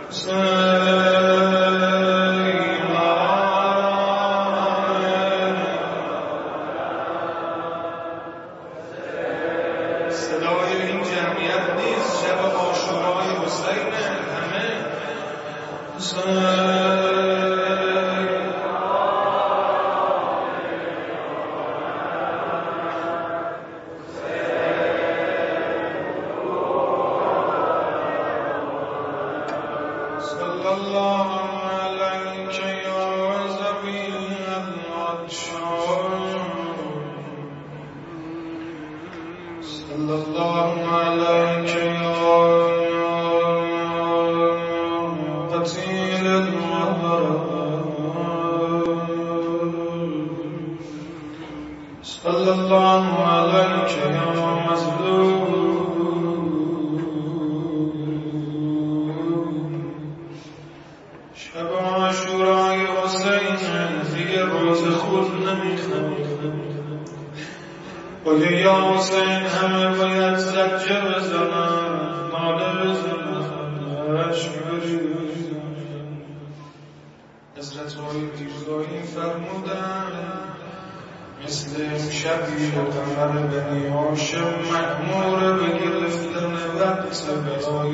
صدای این جمعیت نیست، شب عاشورای حسین همه صلی الله علیک یا ذوی العطشان صلی الله علیک یا قتیل الوهن صلی الله علیک یا مظلوم شب عاشورای حسین دیگه روز خود نمیخواد. ولی یا حسین همه باید زجه بزنن، ناله بزنن، عشق بریزن. حضرت های پیرزایی فرمودن مثل امشب قمر بنی هاشم مأمور به گرفتن وقت برای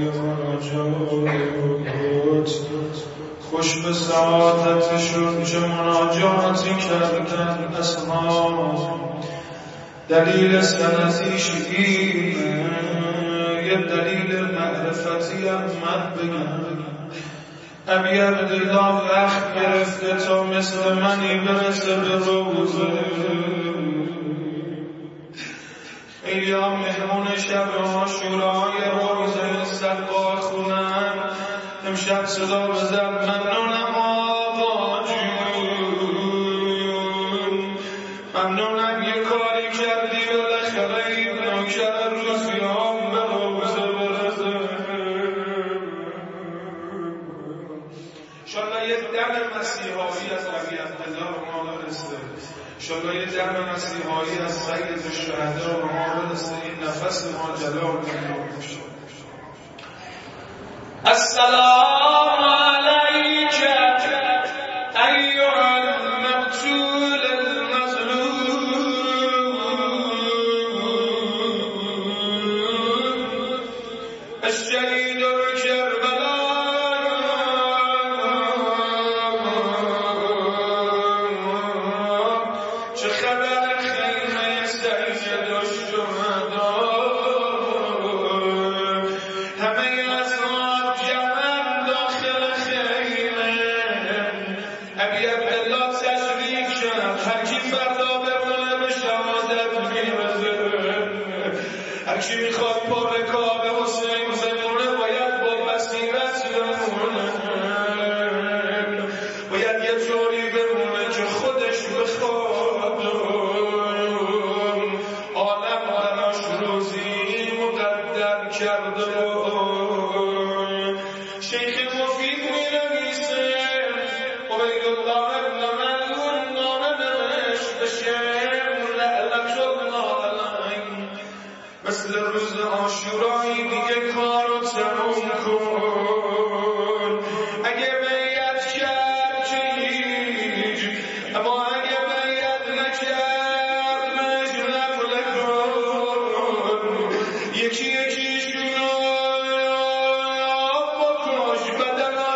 مناجات. خوش به سعادتشون چه مناجاتی کردن اصحاب. دلیل سنتیش اینه، یه دلیل معرفتی هم من بگم. ابی عبدالله وقت گرفته تا مثل منی برسه به روزه. خیلی ها مهمون شب عاشورای روزه سقا خونن. امشب صدا بزن ممنونم آقا جون، ممنونم یه کاری کردی بالاخره این نوکر روزیام به روزه برسه. انشالله یه دم مسیحایی از ابی عبدالله به ما برسه. انشالله یه دم مسیحایی از سید الشهدا به ما برسه. این نفس ما جلال نمیشه. السلام علیک ایها المقتول المظلوم الشهید کربلا. چه خبر خیمه سید الشهدا؟ همه ابی عبدالله تشریک شد. هر کی فردا بمونه به شهادت میرسه. هر کی میخواد پر رکاب حسین بمونه باید با بصیرت بمونه. باید یه طوری بمونه که خودش بخواد. عالم براش روزی مقدر کرده. شیخ مفید می‌نویسه عبیدالله ابن ملعون نامه نوشت به شیخ لعنت الله علیه. مثل روز عاشورایی دیگه کارو تموم کن. اگه بیعت کرد که هیچ، اما اگه بیعت نکرد مجنب نکن. یکی یکیشونو بکش بدن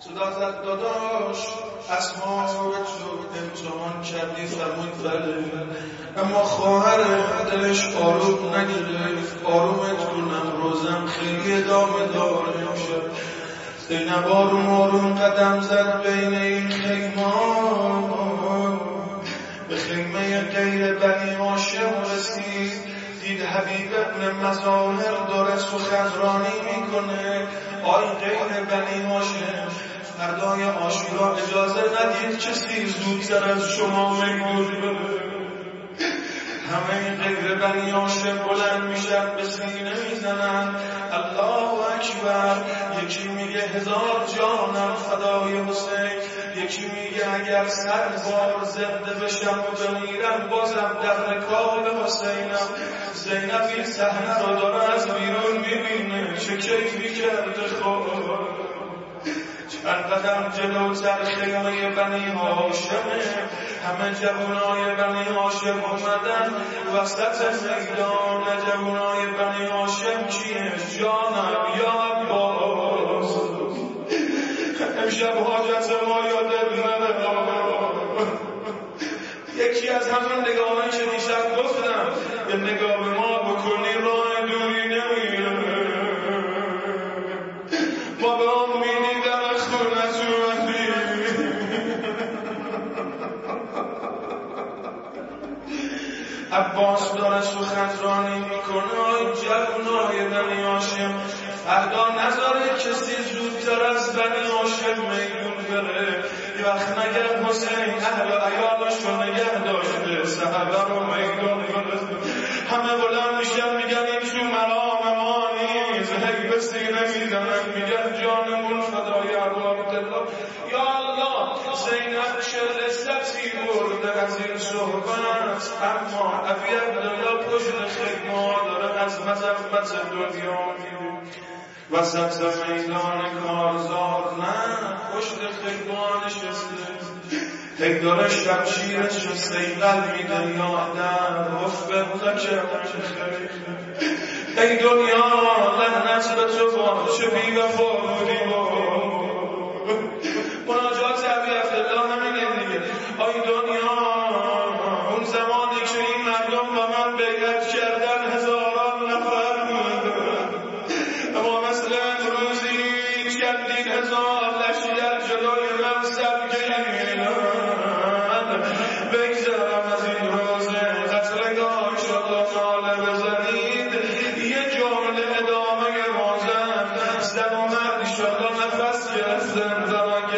صداقت داداش اصحاب تو امتحان کردی فرمود بله، اما خواهر دلش آروم نگرفت. آرومت کنم روزم خیلی ادامه داره امشب. زینب آروم قدم زد بین این خیمان، به خیمه غیر بنی هاشم رسید. دید حبیب ابن مظاهر داره سخنرانی میکنه. آی غیر بنی هاشم، فردای عاشورا اجازه ندید کسی زودتر از شما میگوز بده. همه غیر بنی هاشم بلند میشن، به سینه میزنن الله اکبر. یکی میگه 1000 جانم فدای حسین، یکی میگه اگر 100 بار زنده بشم و بمیرم بازم در رکاب حسینم. زینب این صحنه رو داره از بیرون میبینه، چه کیفی کرده خود. چند قدم جلوتر خیمه بنی هاشمه، همه جوانای بنی هاشم اومدن وسط میدان. جوانای بنی هاشم کیه؟ جانم یا عباس، امشب حاجت ما یادت نره. یکی از همون نگاهی که دیشب گفتم یه نگاه به ما بکنی راه دوری نمیره. ما به امیدی در خونت اومدیم. عباس داره سخنرانی میکنه. آی جوانای بنی هاشم، فردا نذاره کسی زودتر از بنی هاشم میدون بره. یه وقت نگه حسین اهل و عیالشو نگه داشته، صحبه رو میدون بره. همه بلند میشن میگن این تو مرام ما نیست. هی به سینه میزنن میگن جانمون فدای ابو عبدالله. یا الله، زینب چه لذتی برده از این صحبت، اما ابی عبدالله پشت خیمه داره از مذمت دنیا میره. وسط میدان کارزار نه، پشت خیمه نشسته. هی داره شمشیرشو سیقل میده یادم وفقت که ای دنیا لعنت به تو با چه بی وفا بودی. مناجات ابی عبدالله همینه دیگه. آی دنیا، اون زمانی که این مردم با من بیعت کردن 1000 نفر بود، اما مثل امروزی چندین 1000 لشکر جلوی من سب گیرن. بگذرم از این روزه قتلگاه شد و ناله بزنید. یه جمله ادامه موزن زن و مرد شد و نفس گرفتن زمان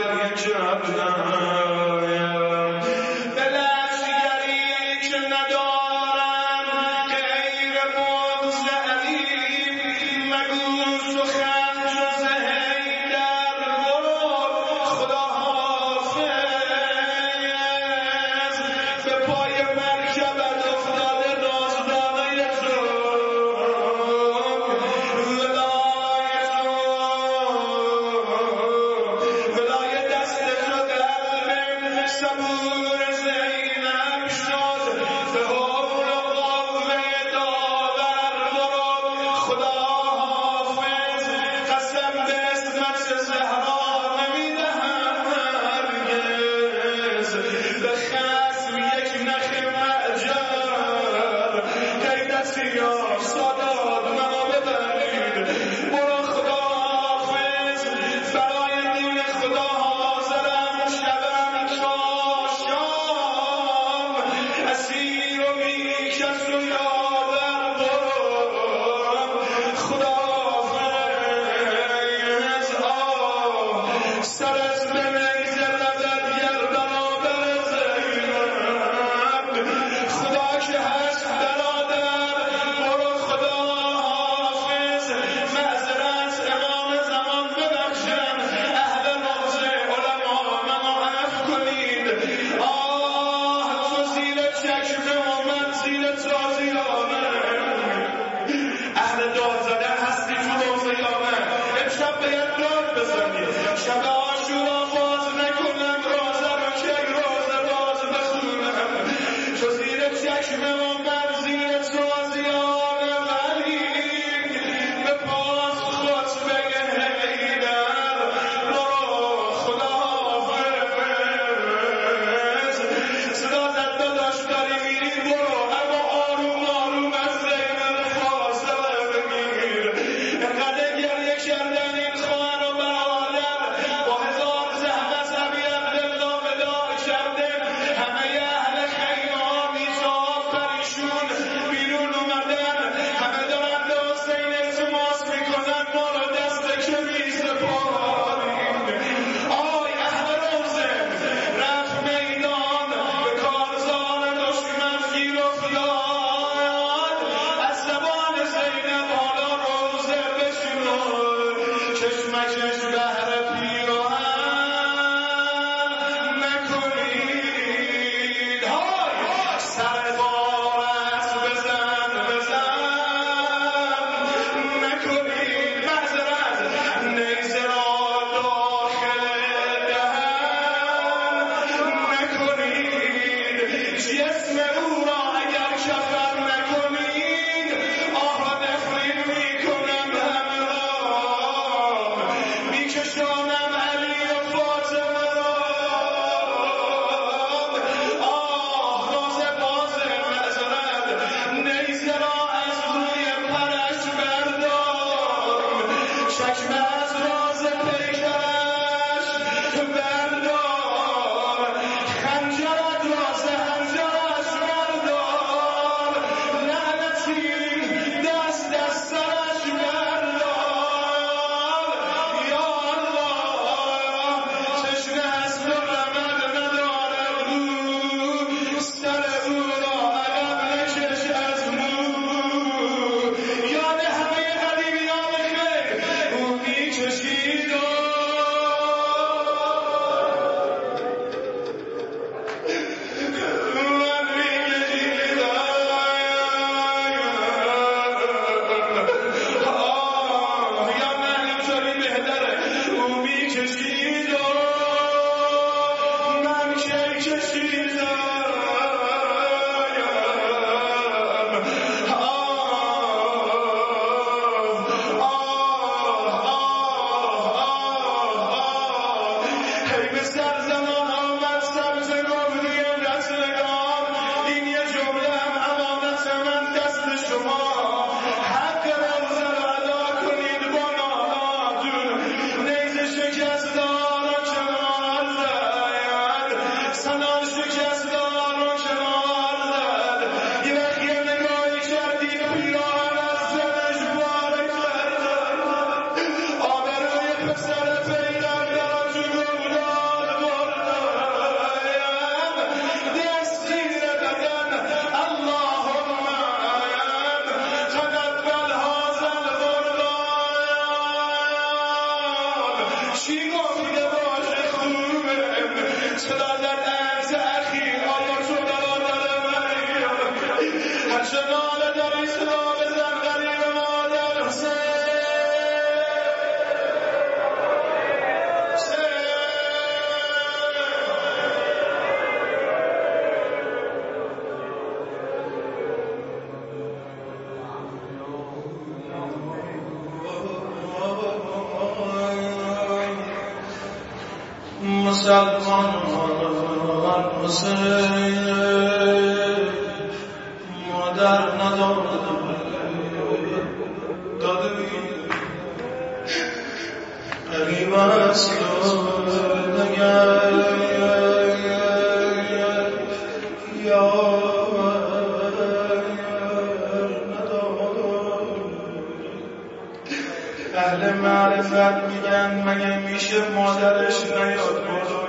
اهل معرفت میگن مگه میشه مادرش نیاد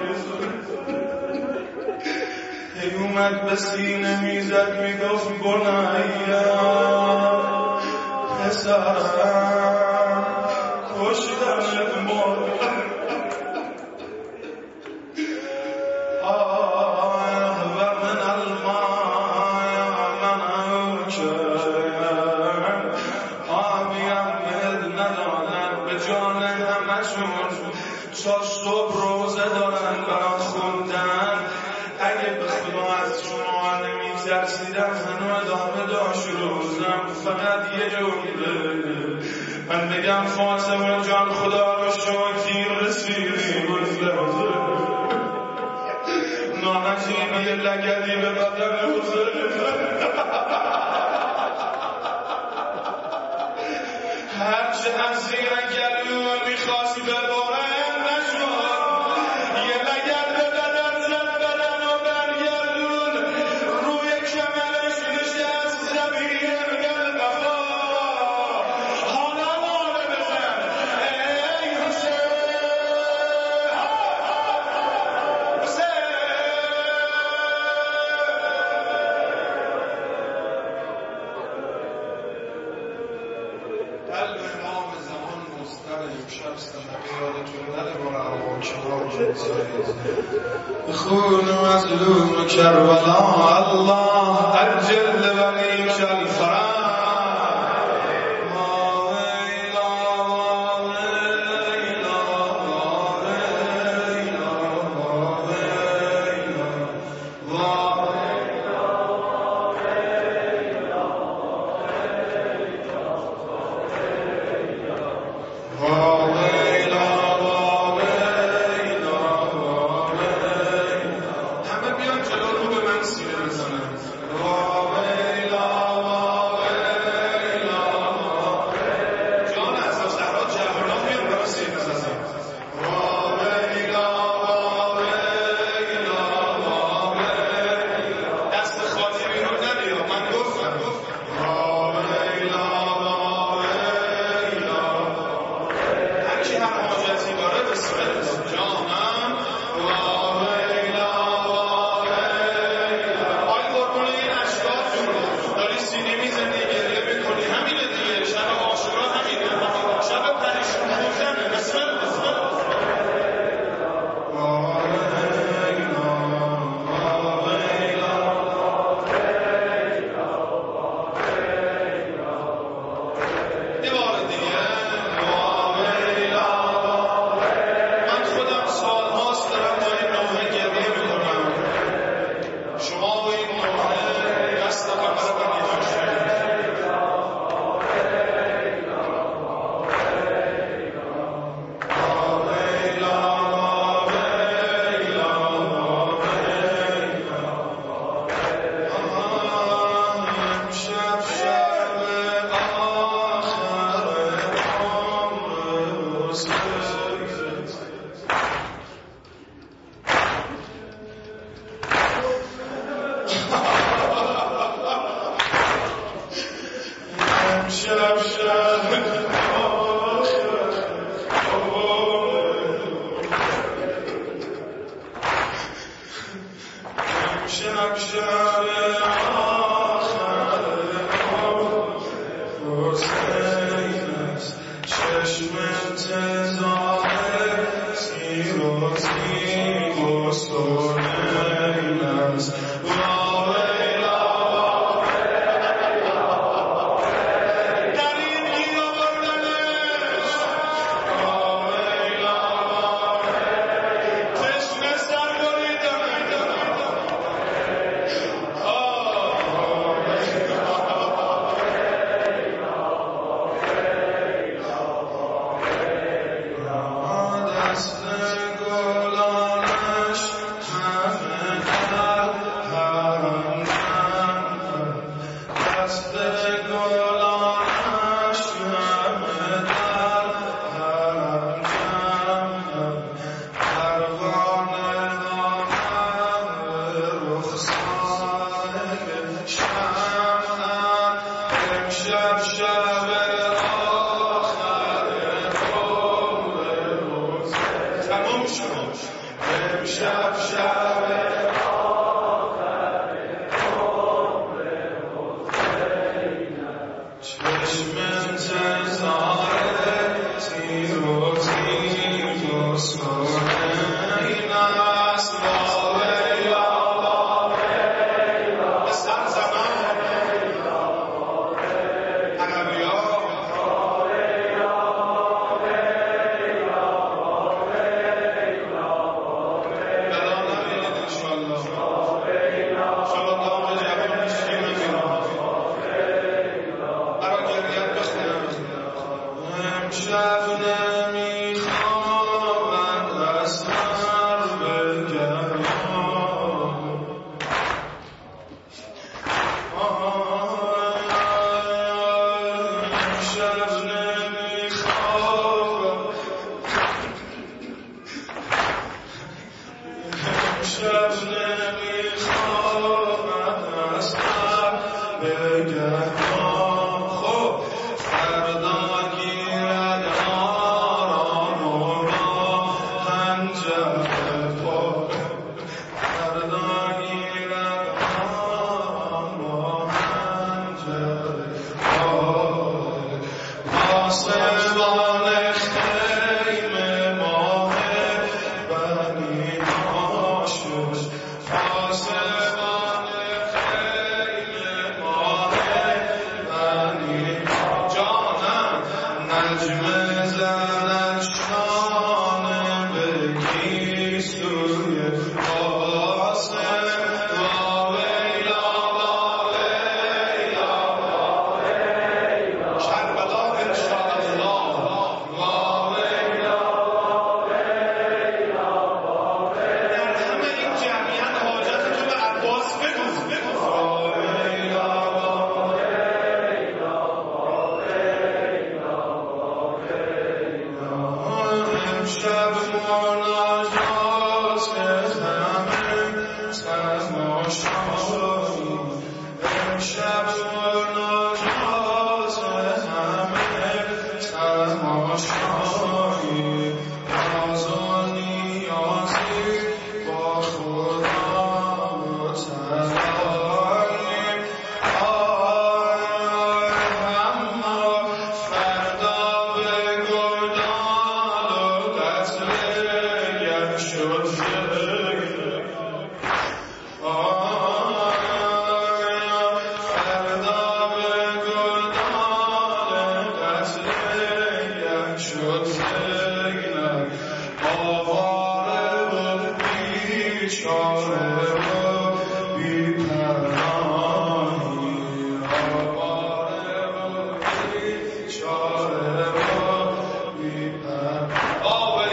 هی اومد به سینه میزد میگفت بنیا پسرم کشتمت مادر تا صبح روزه دارن برات خوندن اگه به خدا از شما نمی‌ترسیدم هنو ادامه داشت روزم فقط یه جمله من بگم فاطمه جان خدا رو شکر رسیدی نامتیم یه لگدی به بدن حضور هرچه از زیر گلو میخواست بباره خون مظلوم کربلا الله عجل لبنیش الفرج جان از زهرا جهرا هرکی هر حاجتی داره بسم الله جانم واویلا آی قربون این اشکال داری سینی میزنی گریه میکنی همینه دیگه شب عاشورا همینه شب پریشون خوردنه بسم الله Shine. نشد سیلم آواره و بیچاره و بی‌پناهی آواره و بیچاره و بی‌پناهی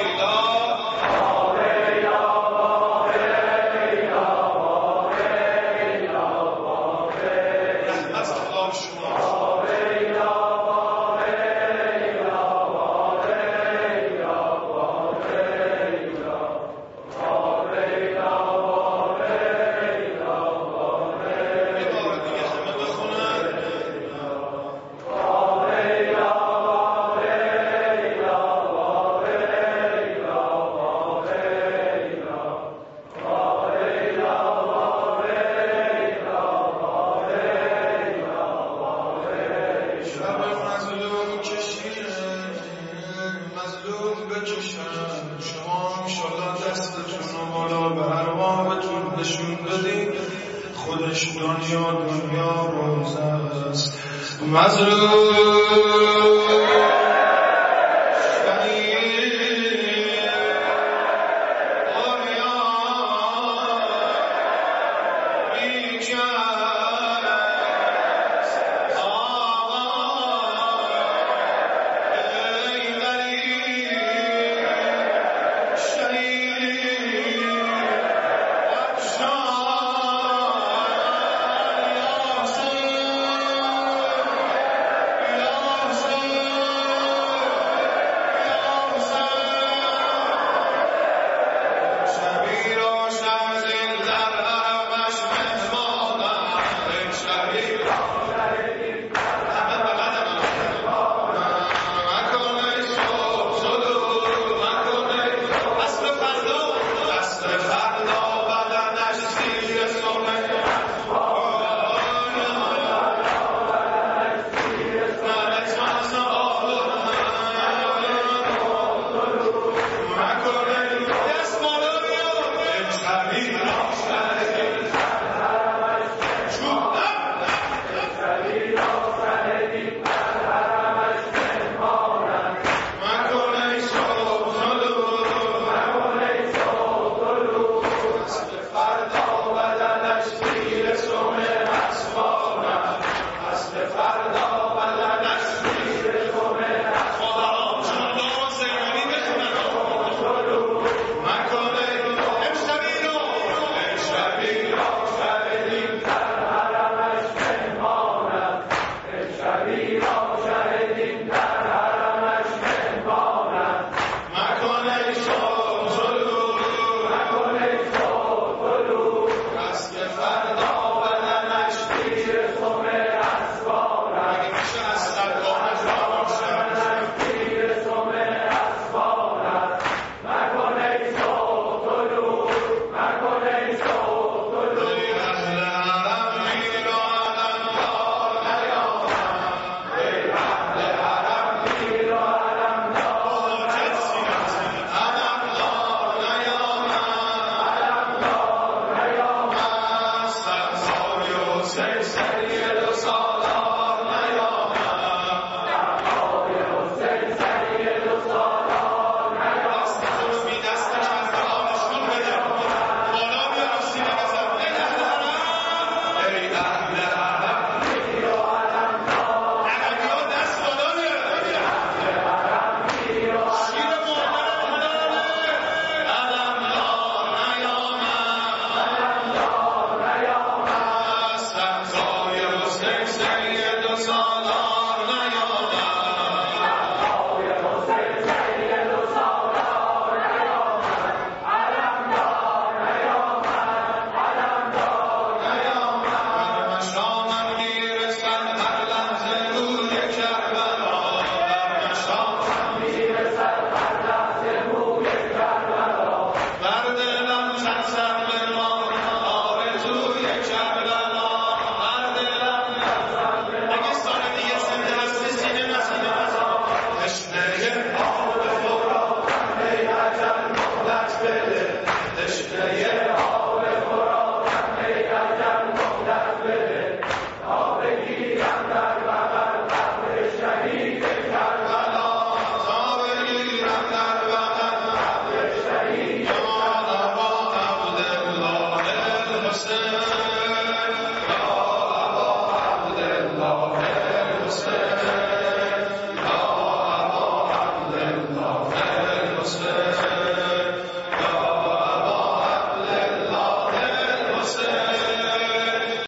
خودش دنیا روز است مظلوم